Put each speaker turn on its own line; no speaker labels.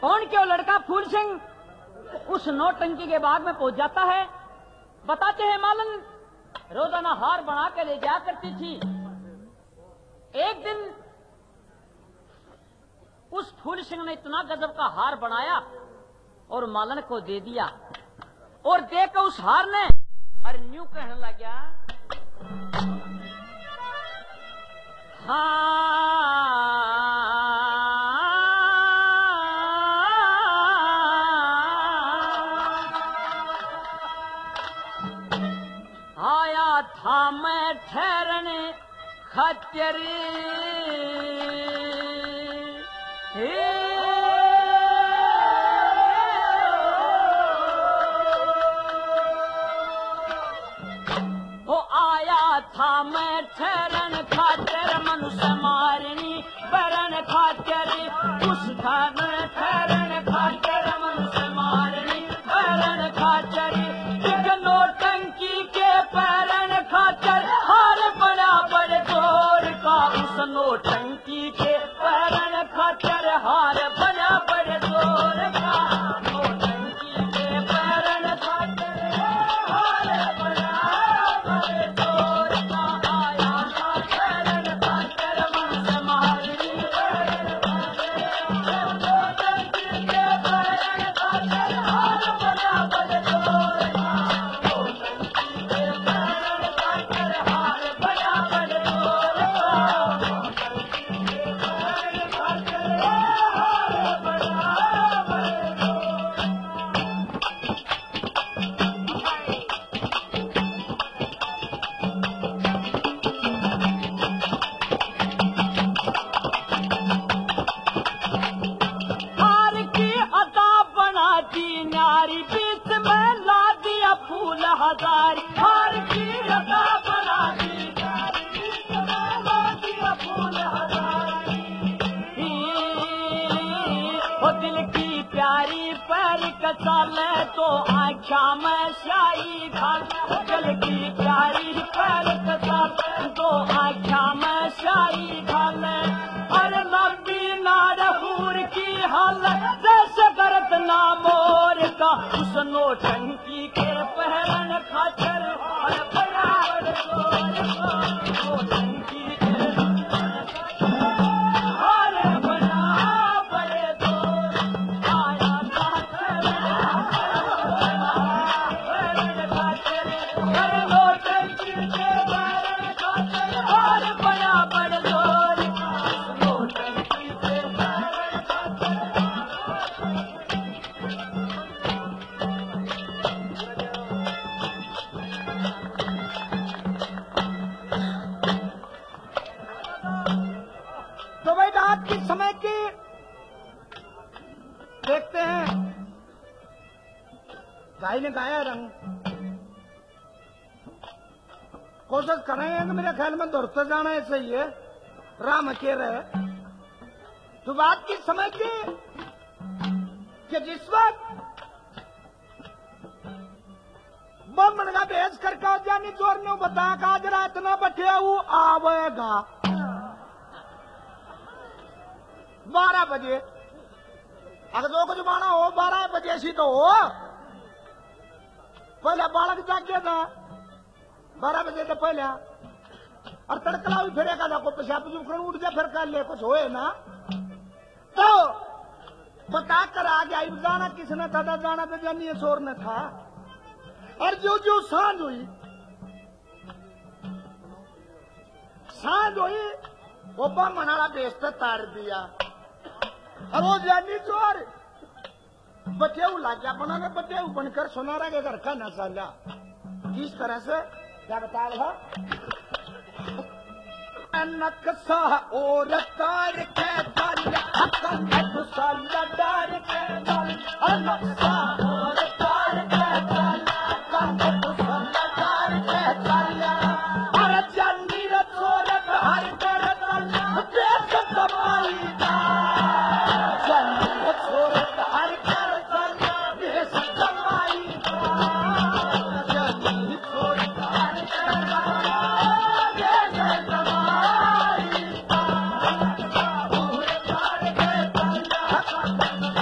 पौन के वो लड़का फूल सिंह उस नौटंकी के बाग में पहुंच जाता है। बताते हैं मालन रोजाना हार बना के ले जाया करती थी। एक दिन उस फूल सिंह ने इतना गजब का हार बनाया और मालन को दे दिया, और देकर उस हार ने अरे न्यू कहने लग गया, आया था मैं ठहरने खच्चरी था मैं ठहरन खातिर मनुष्य मारनी बरन खातिर उस धन ठहरन खातिर मनुष्य मारनी बरन खातिर नौटंकी के पैरन खातिर हार बड़ा बड़े जोर का उस नौटंकी के पैरन खातिर हार बड़ा बड़े जोर का नौटंकी के पैरन खातिर हार बड़ा बड़े जोर हजारी हार की रता बना दी फूल हजारी वो दिल की प्यारी पैर कचाल तो आँखा में स्याही खाल दिल की प्यारी पैर कचाल तो आँखा में स्याही खाल अरे लंबी नारहूर की हाल जैसे करत ना मोर का उस नौटंकी के पहरन खाचर और बराबर नौटंकी के और बराबर आया खाचर नौटंकी के पहरन खाचर और बराबर नौटंकी के पहरन खाचर।
तो भाई रात के समय की देखते हैं गाय ने गाया रंग कोशिश करेंगे कि मेरे ख्याल में दौड़ते जाना है सही है राम के रहे। तो बात की समय की कि जिस वक्त बम का भेज करके जानी जोर ने बता का जरा इतना बटे आवेगा 12 बजे अगर जो कुछ बाना हो 12 बजे सी तो हो पहले बालक जागे था 12 बजे तो पहले और तड़कला भी फिरेगा ना कोई पेशाब उठ जा फिर कर ले कुछ होए ना तो पता कर आ गया जाना किसने था जाना तो जानिए शोर ने था। और जो सांझ हुई वो मनाला बेचते तार दिया और वो जानी चोर बटेऊ ला गया बनाने बटेऊ बनकर सोनारा के घर का नसाला किस तरह से क्या बता रहा नक्शा और तार के डार के नक्शा और तार के चंदी रसोरत हर कर बेच कमाई चंदी रसोरत हर कर बेच कमाई चंदी रसोरत हर कर बेच कमाई